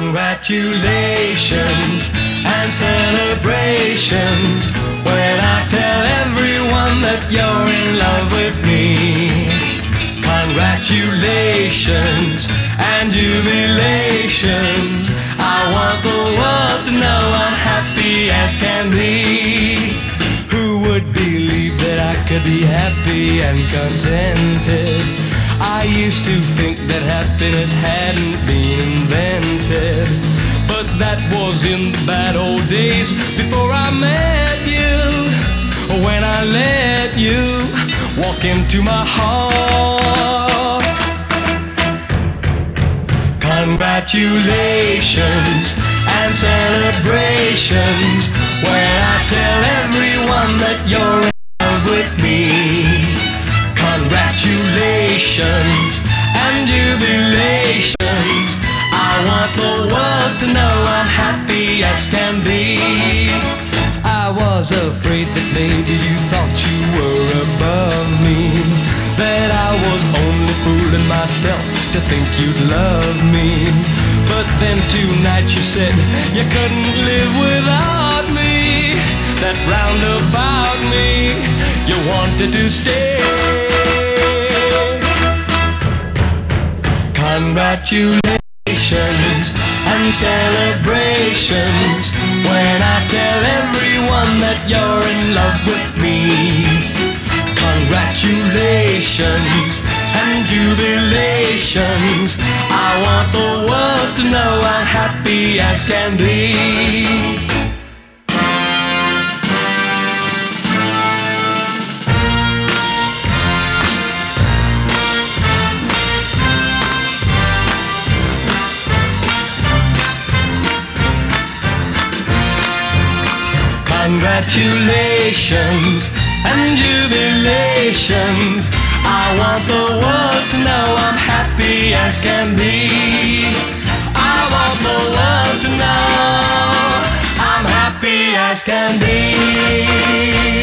Congratulations and celebrations when I tell everyone that you're in love with me. Congratulations and jubilations. I want the world to know I'm happy as can be. Who would believe that I could be happy and contented? I used to think that happiness hadn't been invented, but that was in the bad old days before I met you. When I let you walk into my heart. Congratulations and celebrations when I tell everyone that you're in love with me. Congratulations and jubilations. I want the world to know I'm happy as can be. I was afraid that maybe you thought you were above me, that I was only fooling myself to think you'd love me. But then tonight you said you couldn't live without me, that round about me you wanted to stay. Congratulations and celebrations when I tell everyone that you're in love with me. Congratulations and jubilations. I want the world to know I'm happy as can be. Congratulations and jubilations. I want the world to know I'm happy as can be. I want the world to know I'm happy as can be.